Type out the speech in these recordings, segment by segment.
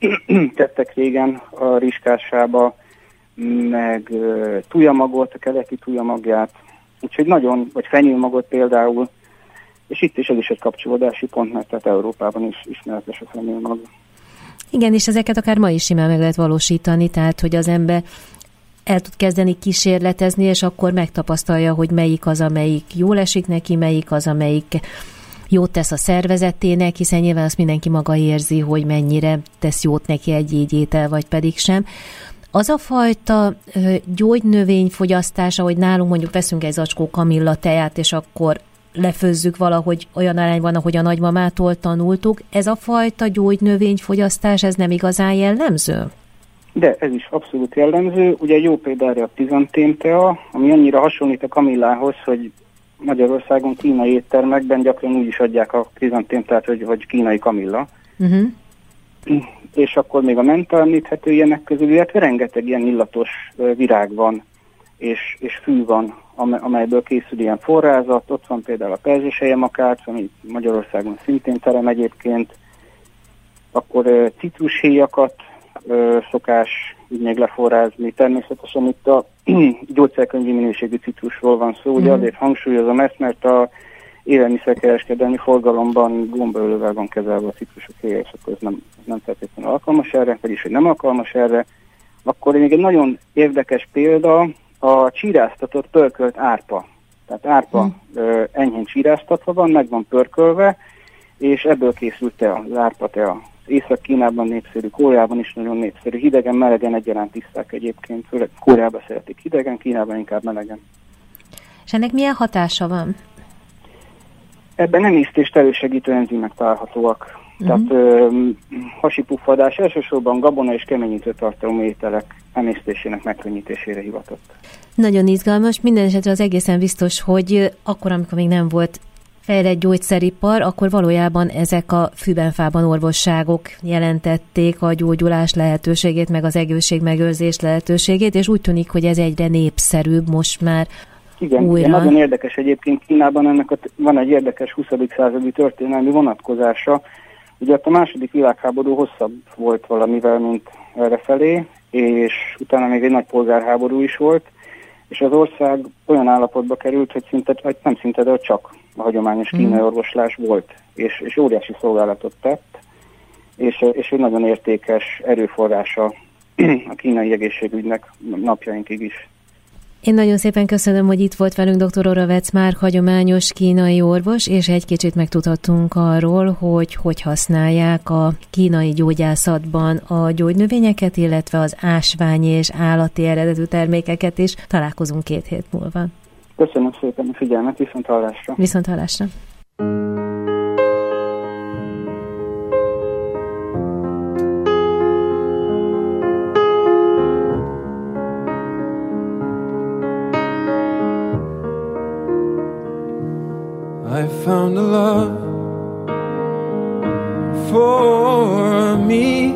tettek régen a rizskássába, meg tujamagot, a keleti tujamagját, úgyhogy nagyon, vagy fenyőmagot például, és itt is ez is egy kapcsolódási pont, mert tehát Európában is ismeretes a fenyőmag. Igen, és ezeket akár ma is simán meg lehet valósítani, tehát hogy az ember el tud kezdeni kísérletezni, és akkor megtapasztalja, hogy melyik az, amelyik jól esik neki, melyik az, amelyik jót tesz a szervezetének, hiszen nyilván azt mindenki maga érzi, hogy mennyire tesz jót neki egy így étel, vagy pedig sem. Az a fajta gyógynövény fogyasztása, hogy nálunk mondjuk veszünk egy zacskó kamilla teját, és akkor lefőzzük valahogy olyan arányban, ahogy a nagymamától tanultuk, ez a fajta gyógynövényfogyasztás, ez nem igazán jellemző? De ez is abszolút jellemző. Ugye jó például a krizantém-tea, ami annyira hasonlít a kamillához, hogy Magyarországon kínai éttermekben gyakran úgy is adják a krizantém-teát, hogy kínai kamilla. Uh-huh. És akkor még a menta említhető ilyenek közül, illetve rengeteg ilyen illatos virág van, és fű van, amelyből készül ilyen forrázat. Ott van például a perzselyemakács, ami Magyarországon szintén terem egyébként. Akkor citrushéjakat szokás így még leforrázni. Természetesen itt a gyógyszerkönyvi minőségű citrusról van szó. Ugye azért hangsúlyozom ezt, mert a élelmiszerkereskedelmi forgalomban gombaölővel van kezelve a citrusok héja, és akkor ez nem feltétlenül alkalmas erre, vagyis hogy nem alkalmas erre. Akkor még egy nagyon érdekes példa a csíráztatott pörkölt árpa. Tehát árpa enyhén csíráztatva van, meg van pörkölve, és ebből készült tea, az árpa tea. Észak-Kínában népszerű, Koreában is nagyon népszerű. Hidegen, melegen egyaránt isszák egyébként. Főleg Koreában szeretik hidegen, Kínában inkább melegen. És ennek milyen hatása van? Ebben emésztést elősegítő enzimek találhatóak. Tehát hasipuffadás elsősorban gabona és keményítő tartalmú ételek emésztésének megkönnyítésére hivatott. Nagyon izgalmas. Minden esetre az egészen biztos, hogy akkor, amikor még nem volt fejlett gyógyszeripar, akkor valójában ezek a fűben-fában orvosságok jelentették a gyógyulás lehetőségét, meg az egészségmegőrzés lehetőségét, és úgy tűnik, hogy ez egyre népszerűbb most már. Igen, újra. Nagyon érdekes egyébként Kínában, ennek van egy érdekes 20. századi történelmi vonatkozása. Ugye ott a második világháború hosszabb volt valamivel, mint errefelé, és utána még egy nagy polgárháború is volt, és az ország olyan állapotba került, hogy csak a hagyományos kínai orvoslás volt, és óriási szolgálatot tett, és egy nagyon értékes erőforrása a kínai egészségügynek napjainkig is. Én nagyon szépen köszönöm, hogy itt volt velünk dr. Oravec Márk, hagyományos kínai orvos, és egy kicsit megtudhattunk arról, hogy használják a kínai gyógyászatban a gyógynövényeket, illetve az ásványi és állati eredetű termékeket is. Találkozunk 2 hét múlva. Köszönöm szépen a figyelmet, viszont hallásra. Viszont hallásra. I found a love for me,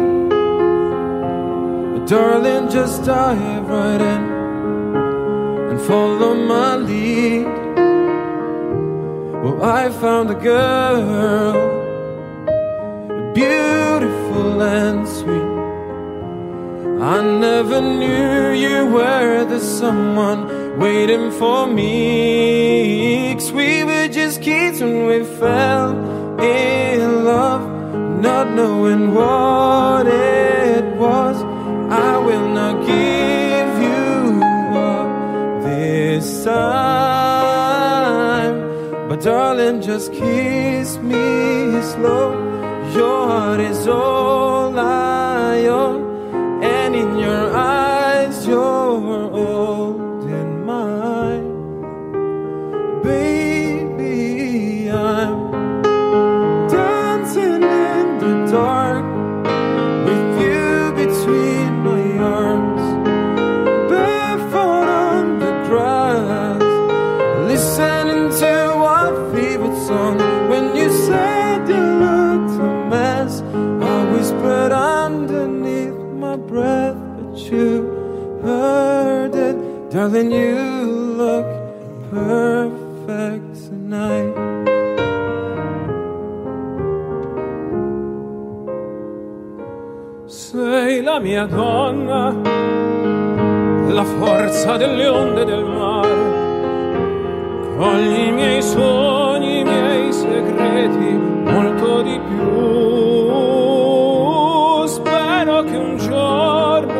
but darling, just dive right in and follow my lead. Well, I found a girl, beautiful and sweet. I never knew you were the someone waiting for me, 'cause we were just kids when we fell in love, not knowing what it was. I will not give you up this time, but darling, just kiss me slow. Your heart is all I own, and in your eyes you're holding mine. Baby, I'm dancing in the dark with you between my arms, barefoot on the grass, listening to our favorite song. When you said you looked a mess, I whispered underneath my breath, but you heard it. Darling, you look perfect tonight. sei la mia donna, la forza delle onde del mare, cogli i miei sogni, i miei segreti, molto di più. Spero che un giorno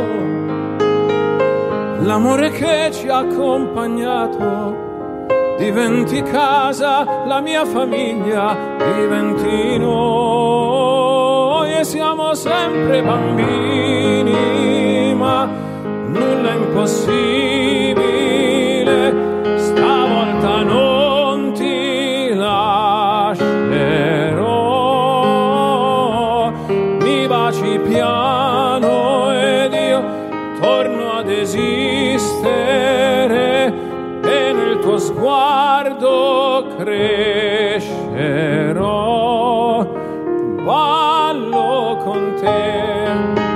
l'amore che ci ha accompagnato diventi casa, la mia famiglia diventi noi, e siamo sempre bambini, ma nulla è impossibile, stavolta non ti lascerò, mi baci piano ed io torno ad esistere e nel tuo sguardo crescerò, ballo con te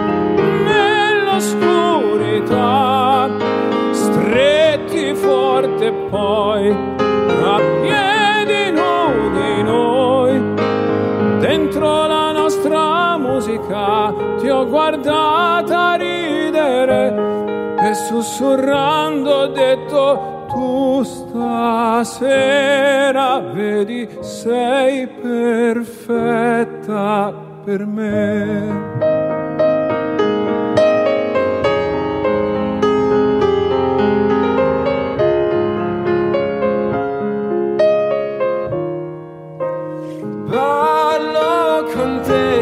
nell'oscurità, stretti forte poi a piedi nudi noi, dentro la nostra musica ti ho guardata ridere e sussurrando ho detto: tu stasera vedi sei perfetta per me. Ballo con te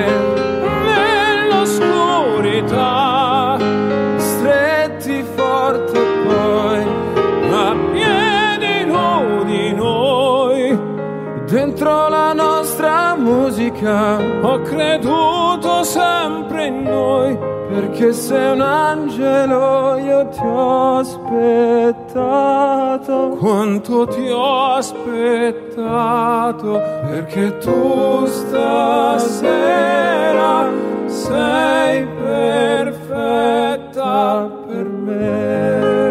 nell'oscurità, stretti forte poi a piedi nudi noi, dentro la nostra musica ho creduto sempre in noi, perché sei un angelo, io ti ho aspettato, quanto ti ho aspettato, perché tu stasera sei perfetta per me.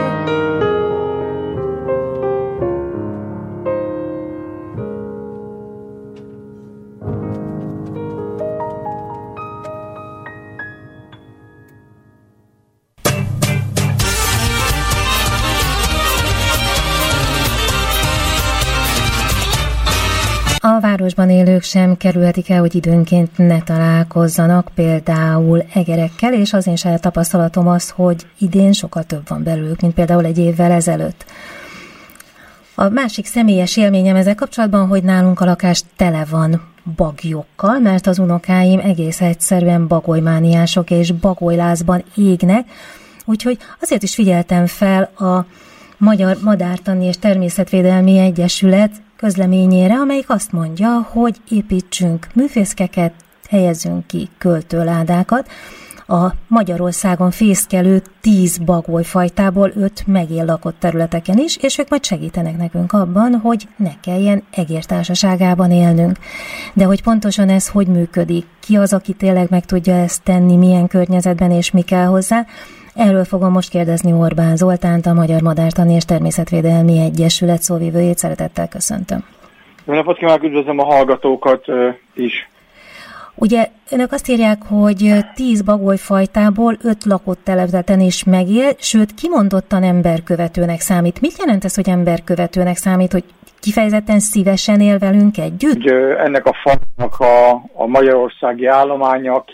A városban élők sem kerülhetik el, hogy időnként ne találkozzanak például egerekkel, és az én saját tapasztalatom az, hogy idén sokkal több van belőlük, mint például egy évvel ezelőtt. A másik személyes élményem ezzel kapcsolatban, hogy nálunk a lakás tele van bagyokkal, mert az unokáim egész egyszerűen bagolymániások és bagolylázban égnek, úgyhogy azért is figyeltem fel a Magyar Madártani és Természetvédelmi Egyesület közleményére, amelyik azt mondja, hogy építsünk műfészkeket, helyezzünk ki költőládákat. A Magyarországon fészkelő 10 bagolyfajtából 5 megél lakott területeken is, és ők majd segítenek nekünk abban, hogy ne kelljen egértársaságában élnünk. De hogy pontosan ez hogy működik, ki az, aki tényleg meg tudja ezt tenni, milyen környezetben és mi kell hozzá, erről fogom most kérdezni Orbán Zoltánt, a Magyar Madártani és Természetvédelmi Egyesület szóvivőjét. Szeretettel köszöntöm. Jó napot kívánok, üdvözlöm a hallgatókat is. Ugye önök azt írják, hogy 10 bagolyfajtából 5 lakott területen is megél, sőt kimondottan emberkövetőnek számít. Mit jelent ez, hogy emberkövetőnek számít, hogy kifejezetten szívesen él velünk együtt? Ennek a fajnak a magyarországi állománya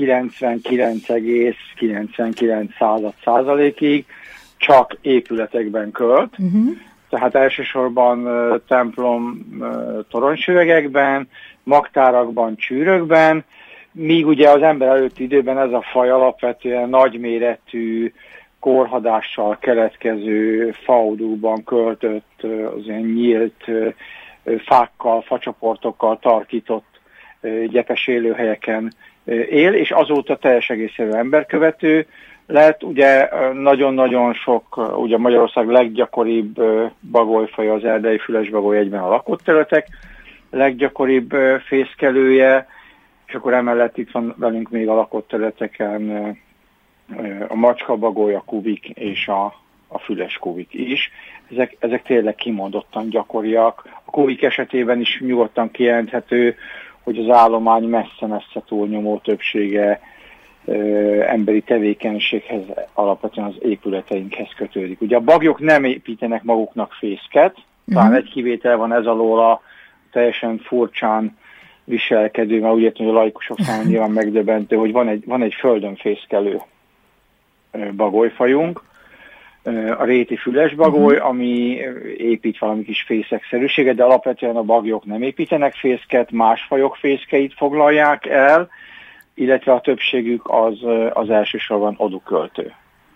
99,99%-ig csak épületekben költ. Tehát elsősorban templom toronysüvegekben, magtárakban, csűrökben, míg ugye az ember előtti időben ez a faj alapvetően nagyméretű, korhadással keletkező faodúban költött, az ilyen nyílt fákkal, facsoportokkal tarkított gyepes élőhelyeken él, és azóta teljes egészében emberkövető lett. Ugye nagyon-nagyon sok, ugye Magyarország leggyakoribb bagolyfaj az erdei fülesbagoly, egyben a lakott területek leggyakoribb fészkelője, és akkor emellett itt van velünk még a lakott területeken a macskabagoly, a kuvik és a füles kuvik is. Ezek tényleg kimondottan gyakoriak. A kuvik esetében is nyugodtan kijelenthető, hogy az állomány messze-messze túlnyomó többsége emberi tevékenységhez, alapvetően az épületeinkhez kötődik. Ugye a baglyok nem építenek maguknak fészket, talán egy kivétel van ez alól a teljesen furcsán viselkedő, mert úgy értem, hogy a laikusok számára nyilván megdöbbentő, hogy van egy földön fészkelő bagolyfajunk, a réti füles bagoly, ami épít valami kis fészekszerűséget, de alapvetően a bagyok nem építenek fészket, más fajok fészkeit foglalják el, illetve a többségük az elsősorban oduköltő.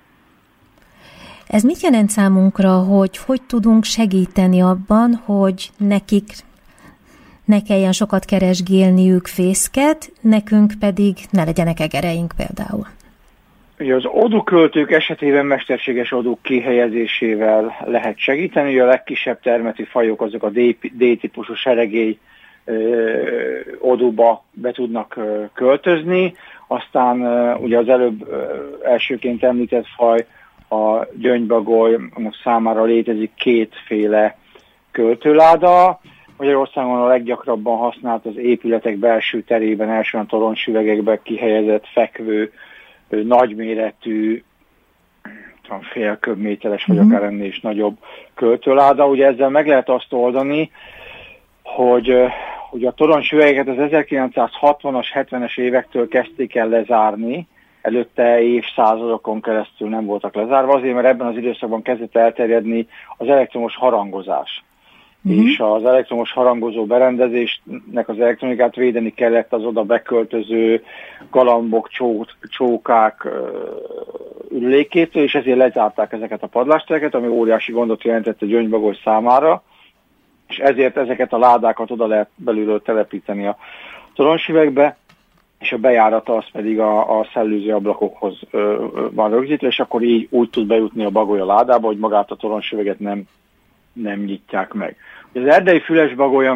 Ez mit jelent számunkra, hogy tudunk segíteni abban, hogy nekik ne kelljen sokat keresgélniük fészket, nekünk pedig ne legyenek egereink például? Ugye az oduköltők esetében mesterséges odúk kihelyezésével lehet segíteni. A legkisebb termetű fajok azok a D-típusú seregély odúba be tudnak költözni. Aztán ugye az előbb elsőként említett faj, a gyöngybagoly, annak számára létezik kétféle költőláda. Magyarországon a leggyakrabban használt az épületek belső terében, elsősorban toronyüvegekbe kihelyezett fekvő, nagyméretű, fél köbméteres, vagy akár ennél is nagyobb költőláda. Ugye ezzel meg lehet azt oldani, hogy a toronyüvegeket az 1960-as, 70-es évektől kezdték el lezárni, előtte évszázadokon keresztül nem voltak lezárva, azért, mert ebben az időszakban kezdett elterjedni az elektromos harangozás. És az elektromos harangozó berendezésnek az elektronikát védeni kellett az oda beköltöző galambok, csókák ürülékétől, és ezért lezárták ezeket a padlástereket, ami óriási gondot jelentett a gyöngybagoly számára, és ezért ezeket a ládákat oda lehet belülről telepíteni a toronyüvegbe, és a bejárata az pedig a szellőző ablakokhoz van rögzítve, és akkor így úgy tud bejutni a bagoly a ládába, hogy magát a toronyüveget nem nyitják meg. Az erdei füles bagoly,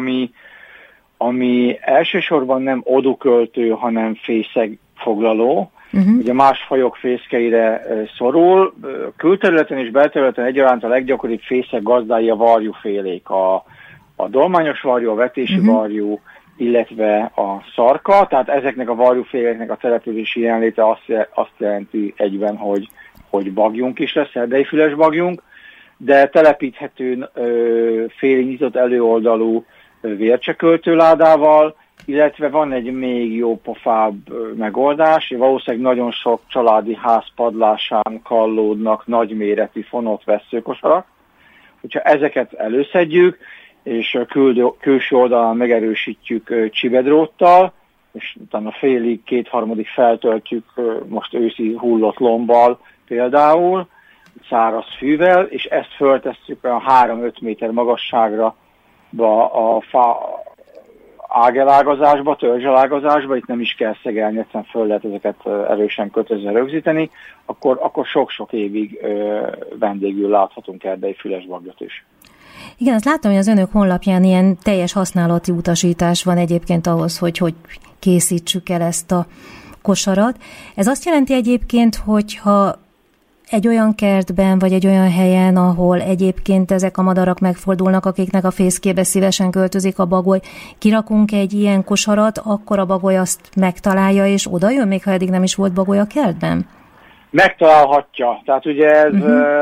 ami elsősorban nem oduköltő, hanem fészekfoglaló, ugye más fajok fészkeire szorul. Külterületen és belterületen egyaránt a leggyakoribb fészek gazdái a varjúfélék, a dolmányos varjú, a vetési varjú, illetve a szarka, tehát ezeknek a varjúféleknek a települési jelenléte azt jelenti egyben, hogy bagyunk is lesz, erdei füles bagyunk, de telepíthető félig nyitott előoldalú vércseköltőládával, illetve van egy még jó pofább megoldás, valószínűleg nagyon sok családi ház padlásán kallódnak nagyméretű fonott vesszőkosarak. Hogyha ezeket előszedjük, és a külső oldalán megerősítjük csibedróttal, és utána félig, kétharmadig feltöltjük most őszi hullott lombbal például, száraz fűvel, és ezt föltesszük a 3-5 méter magasságra a fa ágelágazásba, törzselágazásba, itt nem is kell szegelni, egyszerűen föl lehet ezeket erősen kötözve rögzíteni, akkor sok-sok évig vendégül láthatunk erdei füles bagyot is. Igen, azt látom, hogy az önök honlapján ilyen teljes használati utasítás van egyébként ahhoz, hogy készítsük el ezt a kosarat. Ez azt jelenti egyébként, hogyha egy olyan kertben, vagy egy olyan helyen, ahol egyébként ezek a madarak megfordulnak, akiknek a fészkébe szívesen költözik a bagoly, kirakunk egy ilyen kosarat, akkor a bagoly azt megtalálja, és oda jön, még ha eddig nem is volt bagoly a kertben? Megtalálhatja. Tehát ugye ez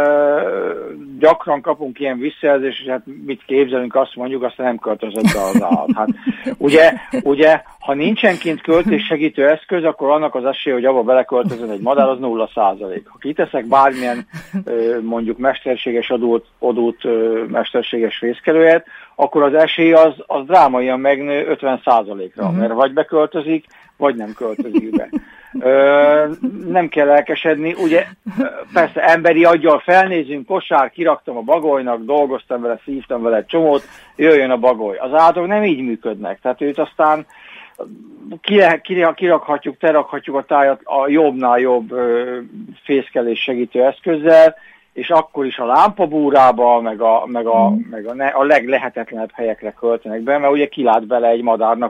gyakran kapunk ilyen visszajelzést, és hát mit képzelünk, azt mondjuk, aztán nem költözött be az állat. Hát, ugye, ha nincsen kint költéssegítő eszköz, akkor annak az esélye, hogy abba beleköltözön egy madár, az 0%. Ha kiteszek bármilyen mondjuk mesterséges odót, mesterséges fészkelőjét, akkor az esély az drámaian megnő 50%-ra, mert vagy beköltözik, vagy nem költözik be. Nem kell elkesedni, ugye persze emberi aggyal felnézünk, kosár, kiraktam a bagolynak, dolgoztam vele, szívtam vele egy csomót, jöjjön a bagoly. Az állatok nem így működnek, tehát őt aztán kirakhatjuk, terakhatjuk a tájat a jobbnál jobb fészkelés segítő eszközzel, és akkor is a lámpabúrába, meg a leglehetetlenebb helyekre költenek be, mert ugye kilát bele egy madárnak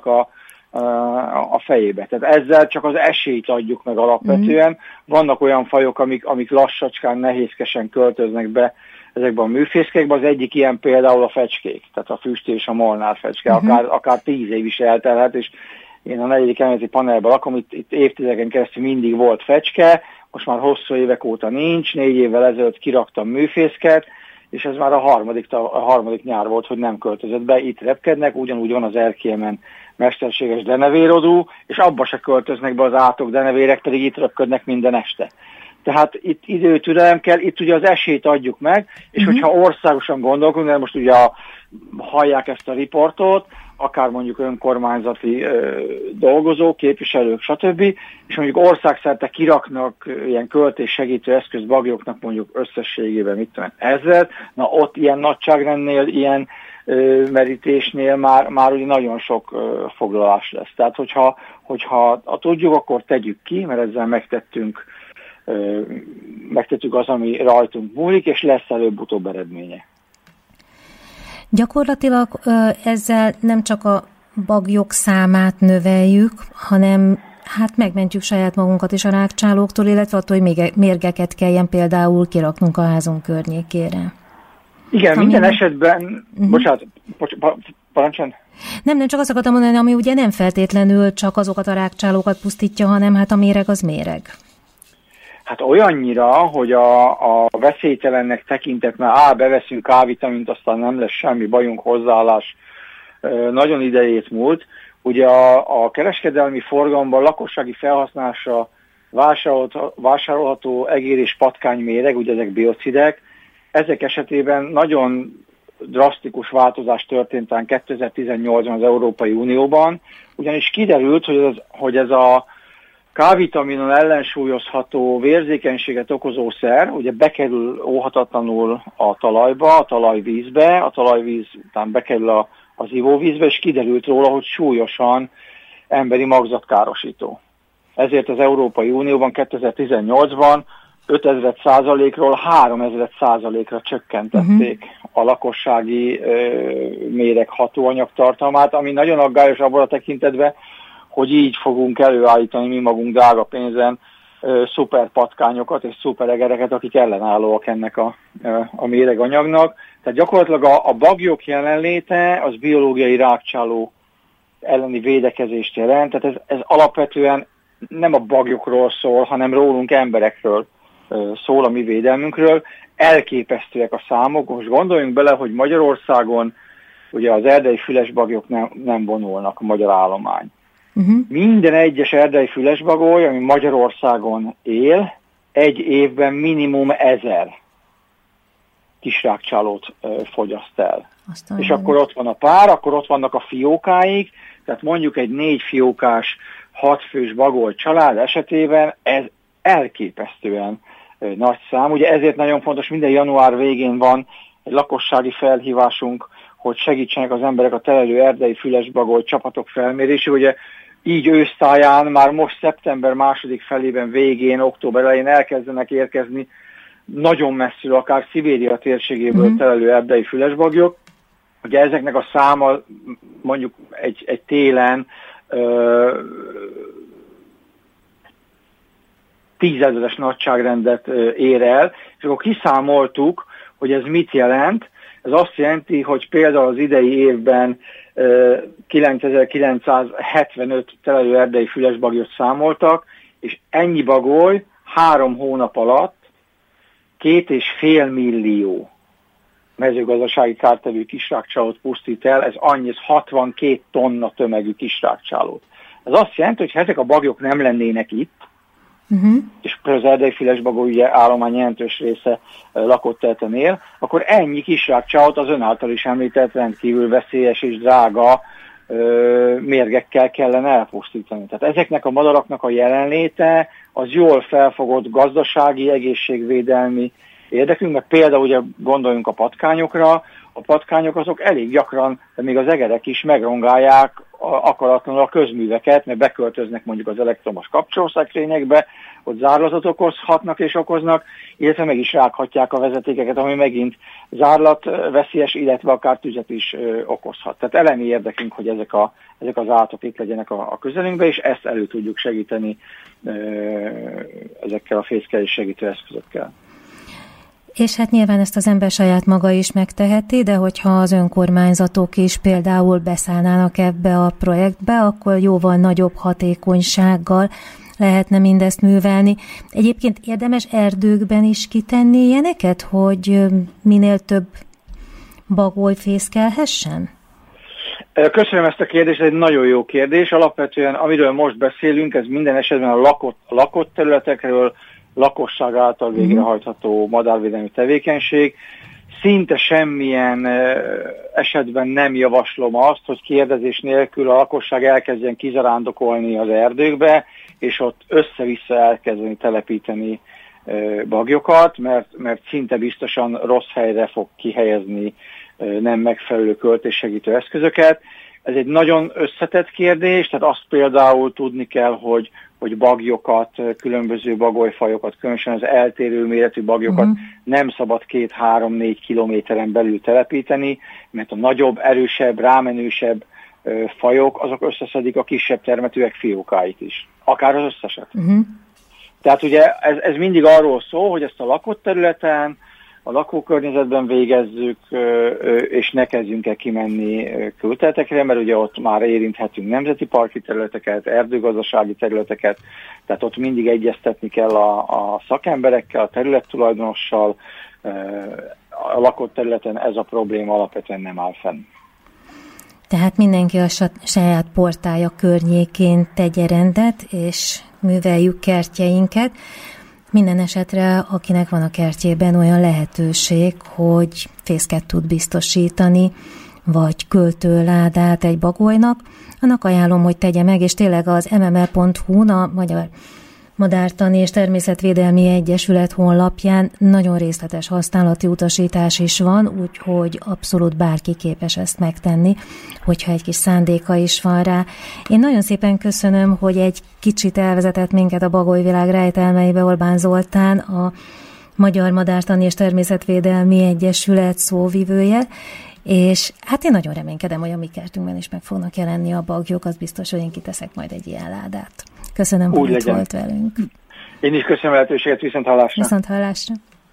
a fejébe. Tehát ezzel csak az esélyt adjuk meg alapvetően. Vannak olyan fajok, amik lassacskán, nehézkesen költöznek be ezekben a műfészkékben. Az egyik ilyen például a fecskék, tehát a füst és a molnár fecske. Akár 10 év is eltelhet, és én a 4. emeleti panelben lakom, itt évtizedeken keresztül mindig volt fecske, most már hosszú évek óta nincs, 4 évvel ezelőtt kiraktam műfészket, és ez már a harmadik nyár volt, hogy nem költözött be, itt repkednek, ugyanúgy van az Erkélyen mesterséges denevérodú, és abba se költöznek be az átok denevérek, pedig itt röpködnek minden este. Tehát itt időtürelem kell, itt ugye az esélyt adjuk meg, és hogyha országosan gondolkodunk, de most ugye hallják ezt a riportot, akár mondjuk önkormányzati dolgozók, képviselők, stb. És mondjuk országszerte kiraknak ilyen költéssegítő eszközbagyoknak mondjuk összességében, mit tudom, 1000, na ott ilyen nagyságrendnél, ilyen merítésnél már ugye nagyon sok foglalás lesz. Tehát hogyha tudjuk, akkor tegyük ki, mert ezzel megtettük az, ami rajtunk múlik, és lesz előbb-utóbb eredménye. Gyakorlatilag ezzel nem csak a baglyok számát növeljük, hanem hát megmentjük saját magunkat is a rágcsálóktól, illetve attól, hogy mérgeket kelljen például kiraknunk a házunk környékére. Igen, minden esetben... Bocsánat, parancsoljon. Nem, csak azt akartam mondani, ami ugye nem feltétlenül csak azokat a rágcsálókat pusztítja, hanem hát a méreg az méreg. Hát olyannyira, hogy a veszélytelennek tekintett, mert beveszünk A-vitamint, aztán nem lesz semmi bajunk, hozzáállás nagyon idejét múlt. Ugye a kereskedelmi forgalomban lakossági felhasználásra vásárolható egér- és patkányméreg, ugye ezek biocidek, ezek esetében nagyon drasztikus változás történt 2018-ban az Európai Unióban, ugyanis kiderült, hogy ez a K-vitaminon ellensúlyozható vérzékenységet okozó szer, ugye bekerül óhatatlanul a talajba, a talajvízbe, a talajvíz után bekerül az ivóvízbe, és kiderült róla, hogy súlyosan emberi magzatkárosító. Ezért az Európai Unióban 2018-ban 5000%-ról 3000%-ra csökkentették a lakossági méreg hatóanyag tartalmát, ami nagyon aggályos abban a tekintetben, hogy így fogunk előállítani mi magunk drága pénzen szuper patkányokat és szuper egereket, akik ellenállóak ennek a méreganyagnak. Tehát gyakorlatilag a bagyok jelenléte az biológiai rágcsáló elleni védekezést jelent. Tehát ez alapvetően nem a bagyokról szól, hanem rólunk emberekről szól, a mi védelmünkről. Elképesztőek a számok. Most gondoljunk bele, hogy Magyarországon ugye az erdei fülesbagyok nem vonulnak, a magyar állomány. Minden egyes erdei fülesbagoly, ami Magyarországon él, egy évben minimum 1000 kisrágcsálót fogyaszt el. És akkor ott van a pár, akkor ott vannak a fiókáik, tehát mondjuk egy 4 fiókás, 6 fős bagoly család esetében ez elképesztően nagy szám. Ugye ezért nagyon fontos, minden január végén van egy lakossági felhívásunk, hogy segítsenek az emberek a telelő erdei fülesbagoly csapatok felmérése. Ugye így ősztáján már most szeptember második felében, végén, október elején elkezdenek érkezni nagyon messzül, akár Szibéria térségéből telelő erdei fülesbagyok. Ugye ezeknek a száma mondjuk egy télen 10 000-es nagyságrendet ér el, és akkor kiszámoltuk, hogy ez mit jelent. Ez azt jelenti, hogy például az idei évben 9975 telelő erdei fülesbagyot számoltak, és ennyi bagoly 3 hónap alatt 2,5 millió mezőgazdasági kártevő kisrágcsálót pusztít el, ez annyi, ez 62 tonna tömegű kisrágcsálót. Ez azt jelenti, hogy ha ezek a bagyok nem lennének itt, és az erdei fülesbagoly ugye állomány jelentős része lakott területen él, akkor ennyi kisrágcsálót az ön által is említett rendkívül veszélyes és drága mérgekkel kellene elpusztítani. Tehát ezeknek a madaraknak a jelenléte az jól felfogott gazdasági, egészségvédelmi érdekünk, mert például ugye gondoljunk a patkányokra, a patkányok azok elég gyakran, de még az egerek is megrongálják akaratlanul a közműveket, mert beköltöznek mondjuk az elektromos kapcsolószekrényekbe, ott zárlatot okozhatnak és okoznak, illetve meg is rághatják a vezetékeket, ami megint zárlatveszélyes, illetve akár tüzet is okozhat. Tehát elemi érdekünk, hogy ezek az állatok itt legyenek a közelünkbe, és ezt elő tudjuk segíteni ezekkel a fészkelés segítő eszközökkel. És hát nyilván ezt az ember saját maga is megteheti, de hogyha az önkormányzatok is például beszállnának ebbe a projektbe, akkor jóval nagyobb hatékonysággal lehetne mindezt művelni. Egyébként érdemes erdőkben is kitenni ilyeneket, hogy minél több bagoly fészkelhessen? Köszönöm ezt a kérdést, ez egy nagyon jó kérdés. Alapvetően, amiről most beszélünk, ez minden esetben a lakott területekről, lakosság által végrehajtható madárvédelmi tevékenység. Szinte semmilyen esetben nem javaslom azt, hogy kérdezés nélkül a lakosság elkezdjen kizarándokolni az erdőkbe, és ott össze-vissza elkezdeni telepíteni baglyokat, mert szinte biztosan rossz helyre fog kihelyezni nem megfelelő költéssegítő eszközöket. Ez egy nagyon összetett kérdés, tehát azt például tudni kell, hogy baglyokat, különböző bagolyfajokat, különösen az eltérő méretű baglyokat nem szabad 2-3-4 kilométeren belül telepíteni, mert a nagyobb, erősebb, rámenősebb fajok, azok összeszedik a kisebb termetűek fiókáit is. Akár az összeset. Tehát ugye ez mindig arról szól, hogy ezt a lakott területen, a lakókörnyezetben végezzük, és ne kezdjünk el kimenni külterületekre, mert ugye ott már érinthetünk nemzeti parki területeket, erdőgazdasági területeket, tehát ott mindig egyeztetni kell a szakemberekkel, a területtulajdonossal, a lakott területen ez a probléma alapvetően nem áll fenn. Tehát mindenki a saját portálja környékén tegye rendet, és műveljük kertjeinket. Minden esetre, akinek van a kertjében olyan lehetőség, hogy fészket tud biztosítani, vagy költőládát egy bagolynak, annak ajánlom, hogy tegye meg, és tényleg az mml.hu-n, a Magyar Madártani és Természetvédelmi Egyesület honlapján nagyon részletes használati utasítás is van, úgyhogy abszolút bárki képes ezt megtenni, hogyha egy kis szándéka is van rá. Én nagyon szépen köszönöm, hogy egy kicsit elvezetett minket a bagolyvilág rejtelmeibe Orbán Zoltán, a Magyar Madártani és Természetvédelmi Egyesület szóvivője, és hát én nagyon reménykedem, hogy a mi kertünkben is meg fognak jelenni a bagyok, az biztos, hogy én kiteszek majd egy ilyen ládát. Köszönöm, hogy itt volt velünk. Én is köszönöm a lehetőséget, viszonthallásra. Viszonthallásra.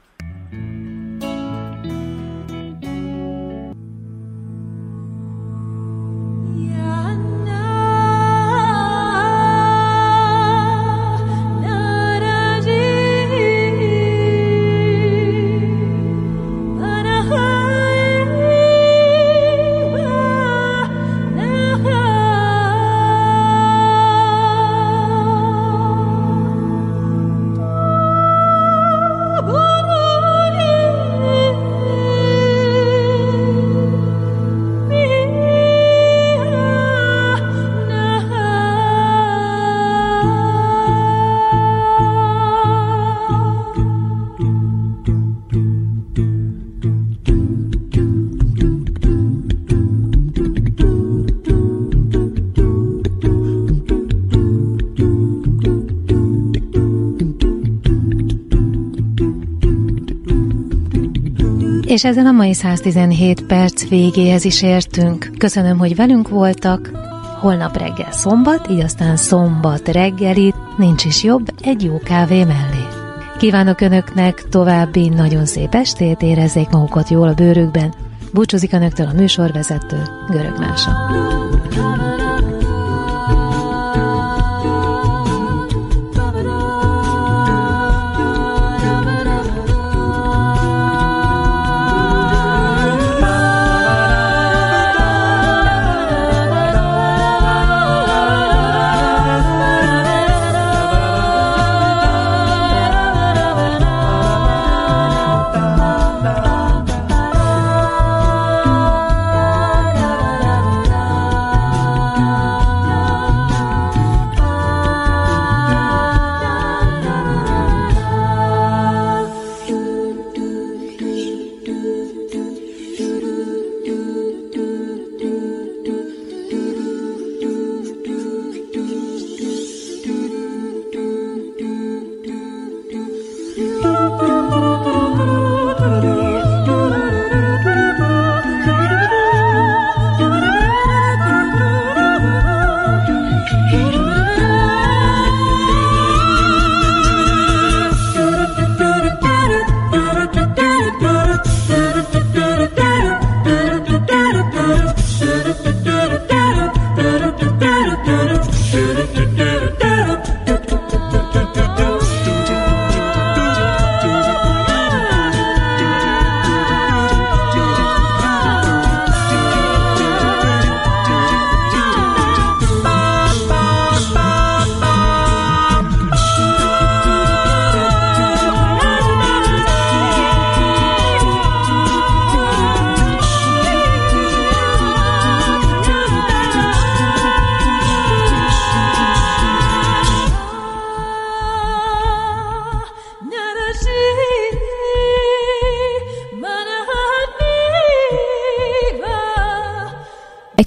És ezen a mai 117 perc végéhez is értünk. Köszönöm, hogy velünk voltak. Holnap reggel szombat, így aztán szombat reggelit, nincs is jobb, egy jó kávé mellé. Kívánok Önöknek további nagyon szép estét, érezzék magukat jól a bőrükben. Búcsúzik Önöktől a műsorvezető, Görög Mása.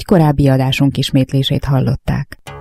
korábbi adásunk ismétlését hallották.